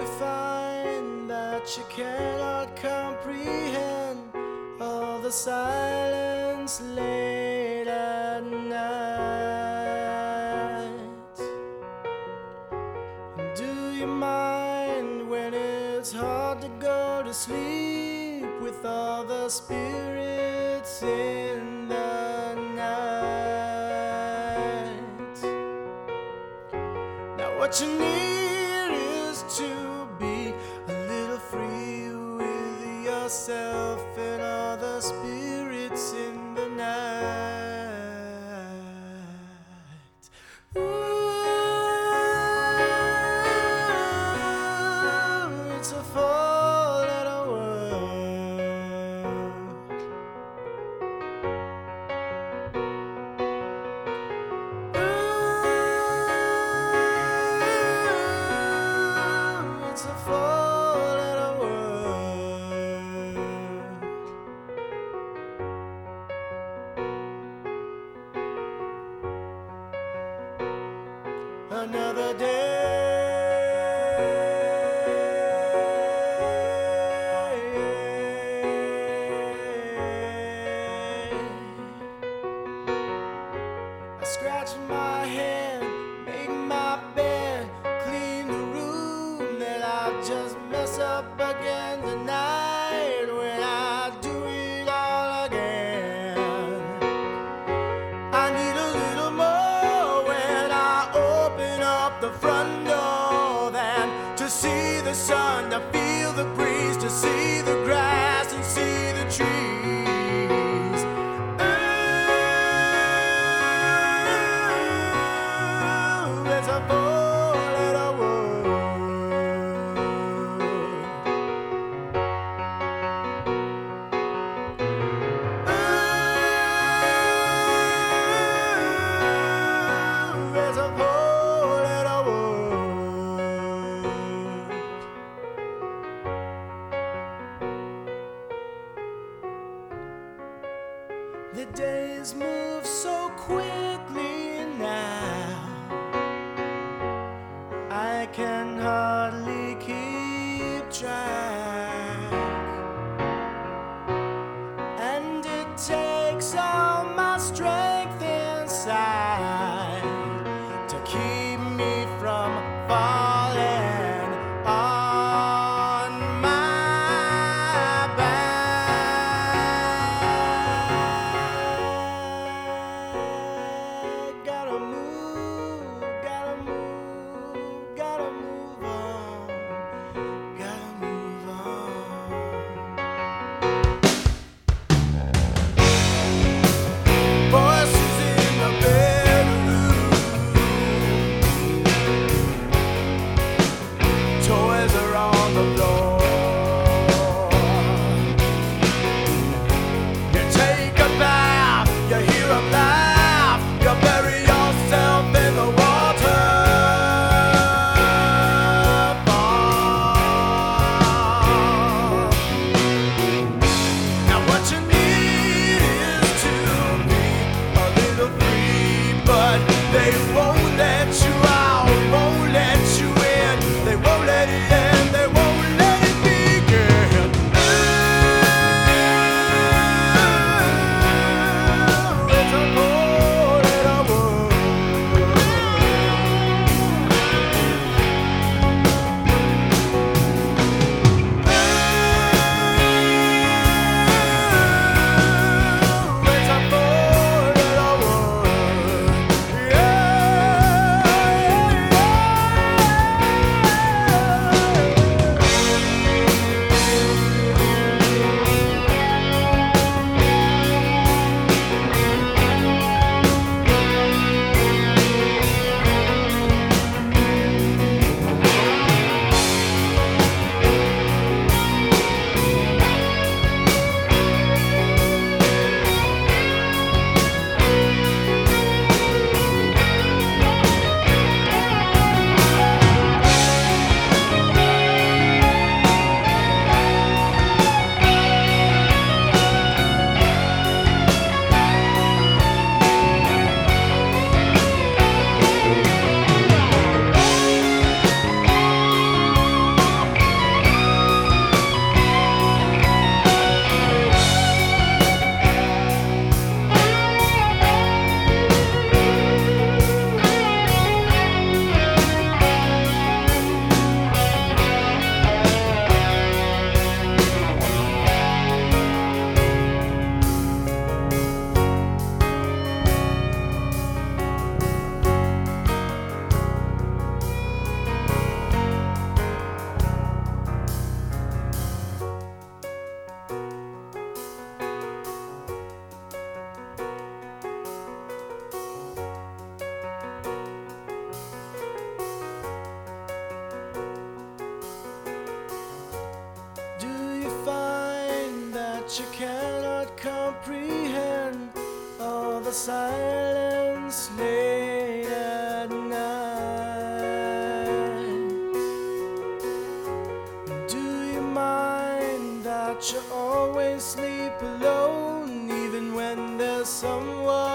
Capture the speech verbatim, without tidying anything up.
you find that you cannot comprehend all the silence late at night? And do you mind when it's hard to go to sleep with all the spirits in the night? Now what you need is to be a little free with yourself and all the spirits in the night. Ooh, it's a four-letter word. Ooh, it's a four-letter word. Another day, I scratch my head, make my bed, clean the room that I just mess up again tonight. When I do it all again, I need a little more when I open up the front door than to see the sun, to feel the breeze, to see the grass and see the trees. Ooh, it's a four-letter word. Ooh, it's a four-letter word. The days move so quickly now, I can hardly keep track, and it takes all my strength inside to keep me from falling on my back. Gotta move, gotta move, gotta move on. that you cannot comprehend, all the silence late at night. Do you mind that you always sleep alone, even when there's someone